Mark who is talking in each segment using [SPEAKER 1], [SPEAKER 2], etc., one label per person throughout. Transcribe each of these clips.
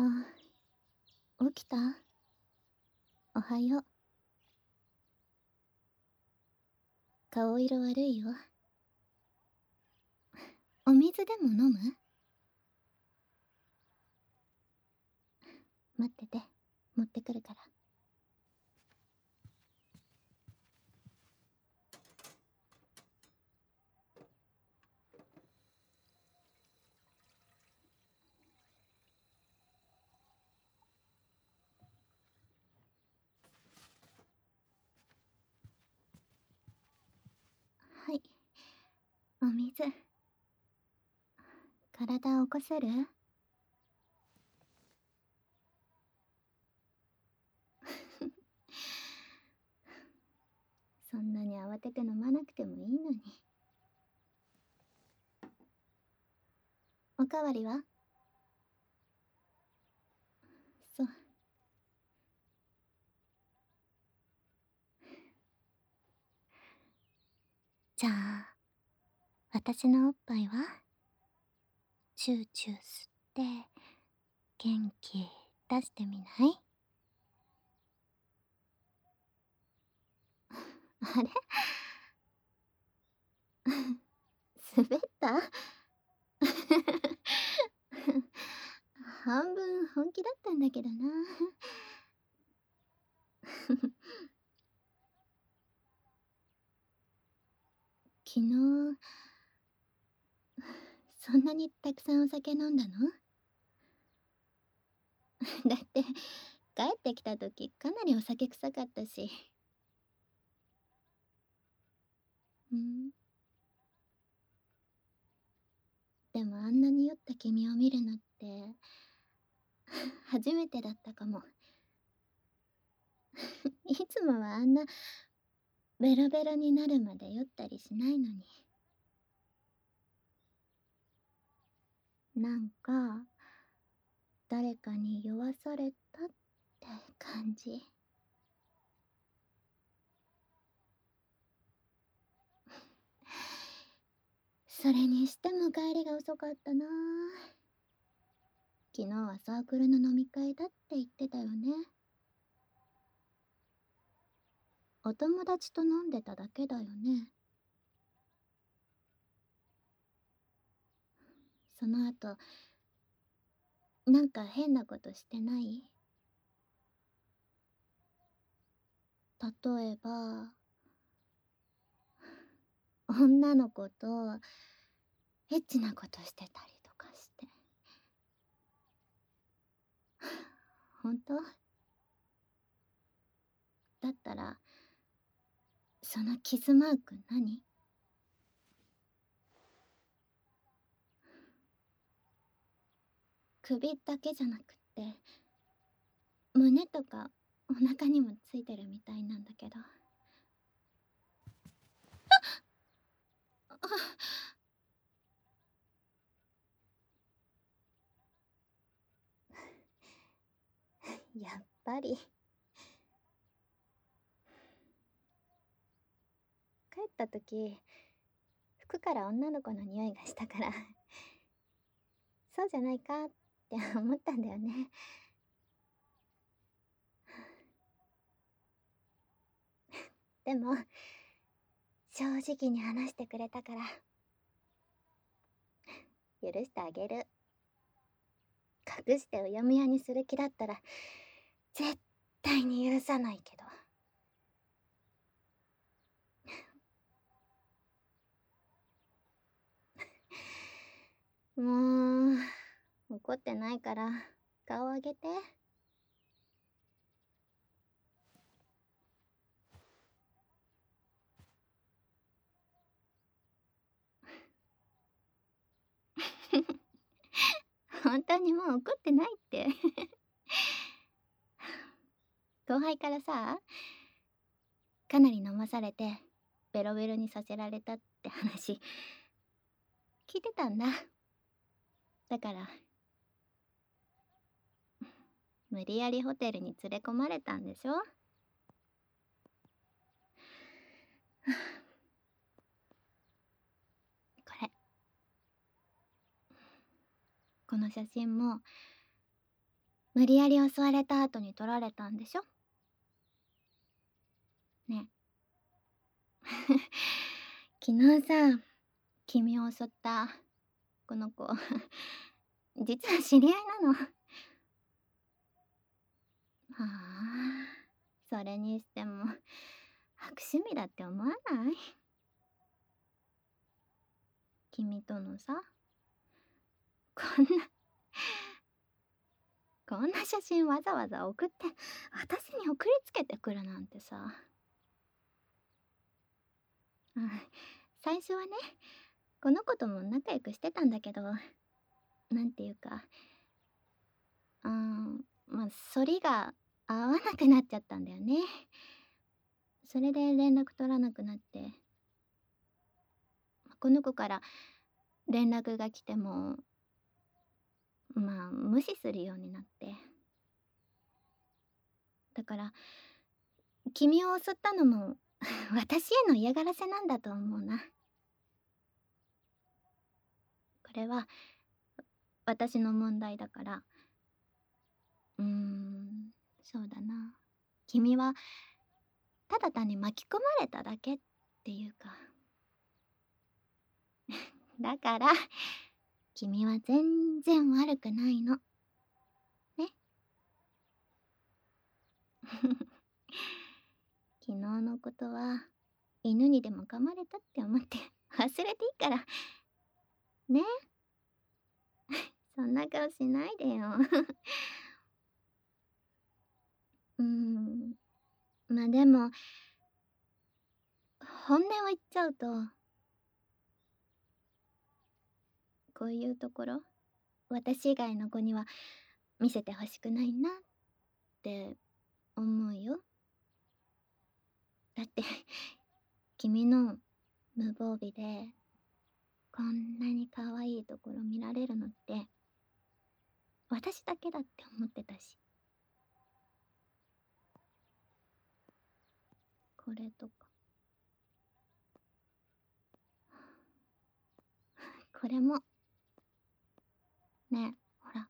[SPEAKER 1] 起きた？おはよう。顔色悪いよ。お水でも飲む？待ってて、持ってくるから。はい、お水。体起こせる？そんなに慌てて飲まなくてもいいのに。おかわりは？そう。じゃあ、私のおっぱいは？チューチュー吸って、元気出してみない？あれ滑った？半分本気だったんだけどな。昨日、そんなにたくさんお酒飲んだの？だって帰ってきた時かなりお酒臭かったし。でもあんなに酔った君を見るのって初めてだったかも。いつもはあんなベロベロになるまで酔ったりしないのに。なんか誰かに酔わされたって感じ。それにしても帰りが遅かったな。昨日はサークルの飲み会だって言ってたよね。お友達と飲んでただけだよね。その後なんか変なことしてない？例えば女の子とエッチなことしてたりとかして。本当？だったらそのキスマーク何？首だけじゃなくって胸とかお腹にもついてるみたいなんだけど。やっぱり帰った時服から女の子の匂いがしたからそうじゃないかって思ったんだよね。でも正直に話してくれたから許してあげる。隠してうやむやにする気だったら絶対に許さないけど。もう怒ってないから顔上げて。本当にもう怒ってないって後輩からさ、かなり飲まされてベロベロにさせられたって話聞いてたんだ。だから無理やりホテルに連れ込まれたんでしょ。これ、この写真も無理やり襲われた後に取られたんでしょね。昨日さ、君を襲ったこの子、実は知り合いなの。はあ、それにしても悪趣味だって思わない？君とのさ、こんなこんな写真わざわざ送って私に送りつけてくるなんてさ。うん、最初はね、この子とも仲良くしてたんだけど、なんていうか、まあ、反りが合わなくなっちゃったんだよね。それで連絡取らなくなって、この子から連絡が来ても、まあ、無視するようになって。だから、君を襲ったのも私への嫌がらせなんだと思うな。これは私の問題だから。そうだな。君はただ単に巻き込まれただけっていうか。だから、君は全然悪くないの。ね。昨日のことは、犬にでも噛まれたって思って忘れていいから。ね。そんな顔しないでよ。まあでも、本音を言っちゃうと、こういうところ、私以外の子には見せてほしくないなって思うよ。だって君の無防備でこんなに可愛いところ見られるのって私だけだって思ってたし。これとかこれもね。ほら、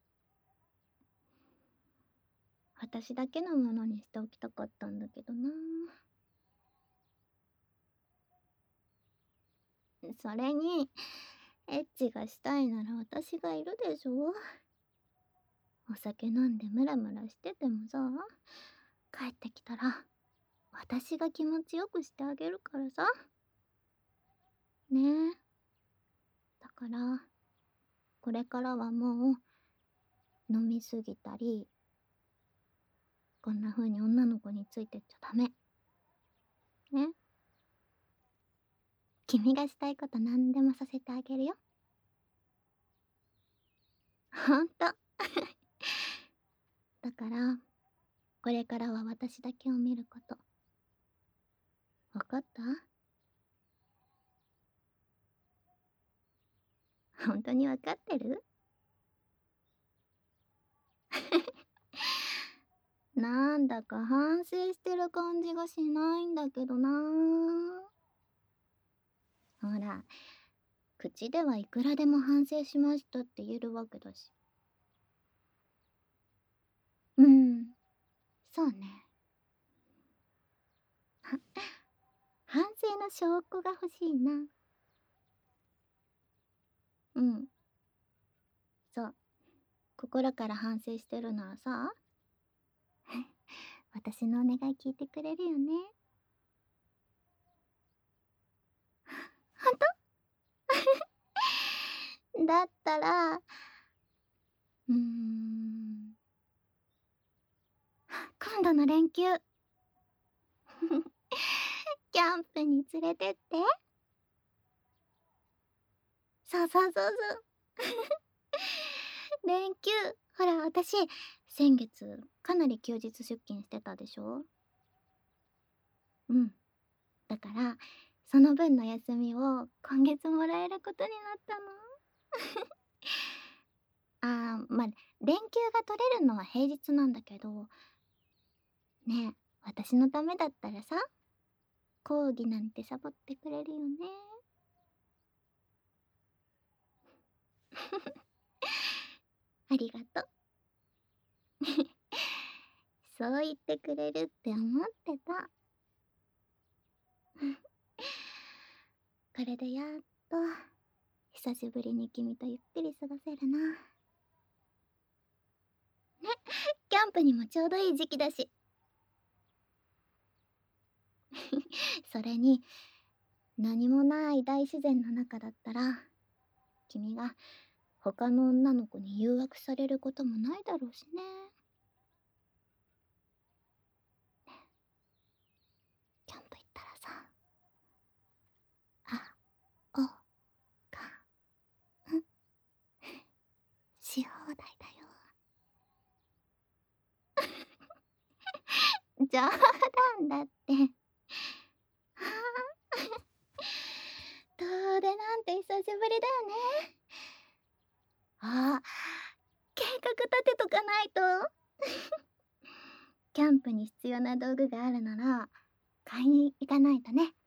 [SPEAKER 1] 私だけのものにしておきたかったんだけどな。それにエッチがしたいなら私がいるでしょ。お酒飲んでムラムラしててもさ、帰ってきたら私が気持ちよくしてあげるからさ。ねえ。だからこれからはもう飲みすぎたり、こんな風に女の子についてっちゃダメ。ね。君がしたいこと何でもさせてあげるよ。ほんと。だから、これからは私だけを見ること。わかった？本当にわかってる？なんだか反省してる感じがしないんだけどな。ほら、口ではいくらでも反省しましたって言えるわけだし。うん、そうね。反省の証拠が欲しいな。うん、そう。心から反省してるならさ、私のお願い聞いてくれるよね。ほんと？だったら、うーん、今度の連休、キャンプに連れてって。そうそうそうそう。連休、ほら、私、先月、かなり休日出勤してたでしょ？うん。だから、その分の休みを今月もらえることになったの。まあ、連休が取れるのは平日なんだけど、ねえ、私のためだったらさ、講義なんてサボってくれるよね。ありがとう。 そう言ってくれるって思ってた。これでやっと久しぶりに君とゆっくり過ごせるな。ね、キャンプにもちょうどいい時期だし。それに何もない大自然の中だったら君が他の女の子に誘惑されることもないだろうしね。キャンプ行ったらさ、おかんし放題だよ。冗談だって。遠出なんて久しぶりだよね。あ、計画立てとかないと。キャンプに必要な道具があるなら買いに行かないとね。